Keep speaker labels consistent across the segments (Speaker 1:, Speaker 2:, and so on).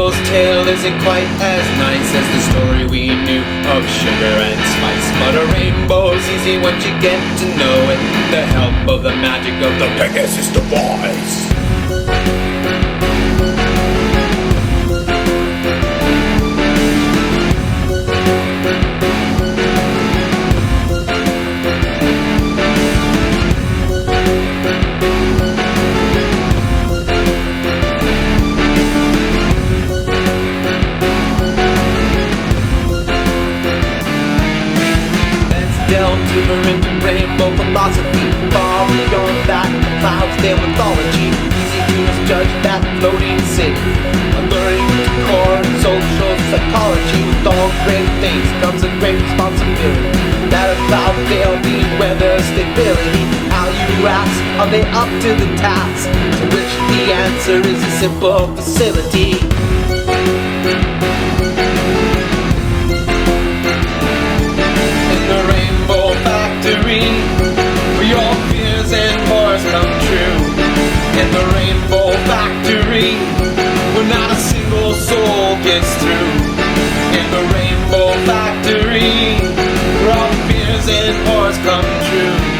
Speaker 1: rainbow's tale isn't quite as nice as the story we knew of sugar and spice. But a rainbow's easy once you get to know it. The help of the magic of the Pegasus device. Delve deeper into rainbow philosophy. Far beyond that, the clouds, their mythology. Easy to misjudge that floating city. Alluring to core and social psychology. With all great things comes a great responsibility. That a cloud they'll need weather stability. How you ask, are they up to the task? To which the answer is a simple facility. Where your fears and horrors come true. In the Rainbow Factory, where not a single soul gets through. In the Rainbow Factory, where all fears and horrors come true.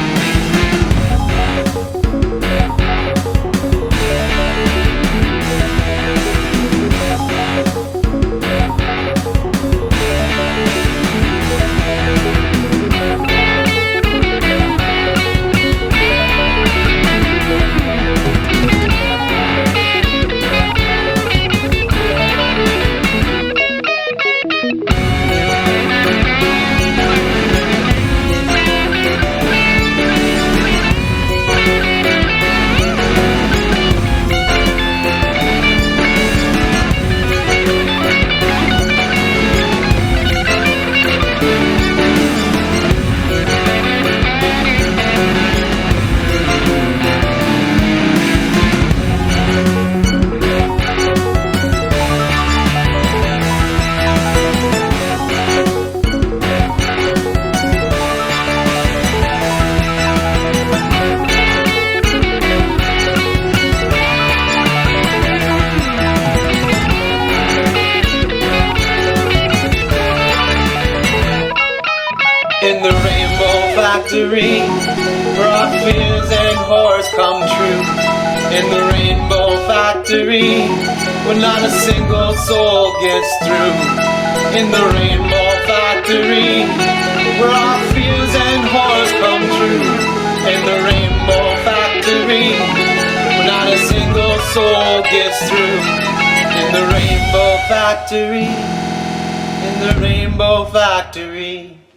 Speaker 1: In the Rainbow Factory, where our fears and horrors come true. In the Rainbow Factory, where not a single soul gets through. In the Rainbow Factory, where our fears and horrors come true. In the Rainbow Factory, where not a single soul gets through. In the Rainbow Factory, in the Rainbow Factory.